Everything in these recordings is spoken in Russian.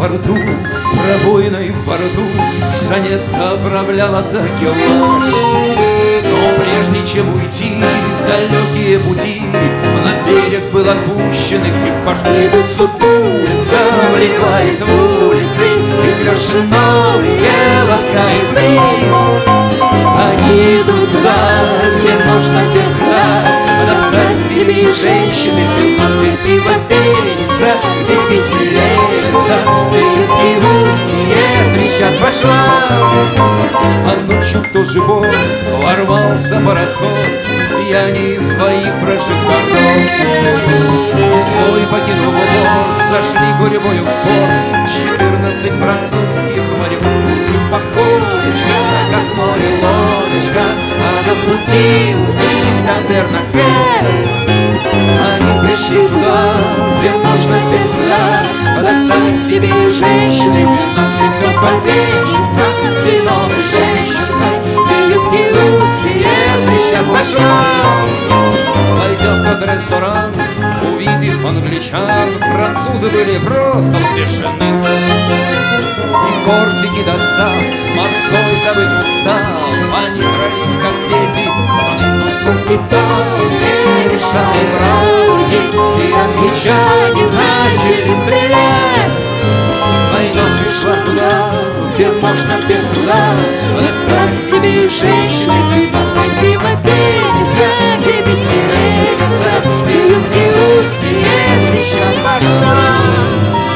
порту, с пробоиной в борту Жанетта отправляла такелаж. Но прежде чем уйти в далекие пути, на берег был отпущен экипаж. Идут сутулица, вливаясь в улицы, и крыши новые ласкает бриз. Они идут туда, где можно без труда достать себе и женщины вино, где пиво пенится, где пить не лепится, где юбки узкие трещат по швам. А ночью в тот же порт ворвался пароход в сиянии своих прожекторов. И свой покинув борт, сошли гурьбою в порт 14 французских моряков. Походочка, как море лодочка, а на пути у них там Бернаке. Они пришли туда, где можно без труда достать себе женщины вино, где все победчика с вином и женщиной, где юбки узкие трещат по швам. Войдя в тот ресторан, увидев англичан, французы были просто взбешены. И кортики достав, морской забыть устал, они дрались, как дети, сатаны носку металл. И решали браги, и англичане начали стрелять. Война пришла туда, где можно без труда достать себе женщины вино, где пиво пенится, где пить не лепится, и юбки узкие трещат по швам.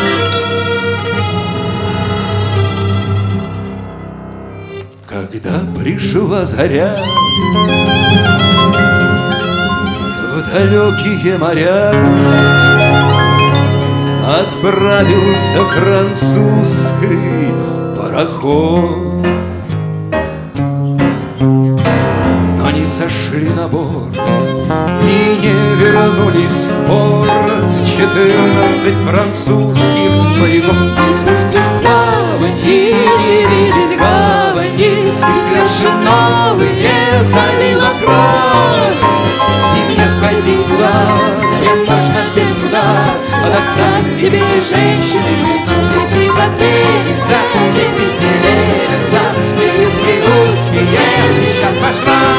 Когда пришла заря в далекие моря, отправился французский пароход. Но не взошли на борт и не вернулись в порт 14 французских моряков. Будьте в плаванье, не видеть гавани, и крыши новые залила кровь. И мне ходить туда, где можно без труда достать себе женщины вино, где пиво пенится, где пить не лепится, и юбки узкие трещат по швам.